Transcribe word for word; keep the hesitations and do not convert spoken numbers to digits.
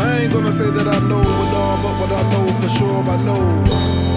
I ain't gonna say that I know it all, but what I know for sure I know.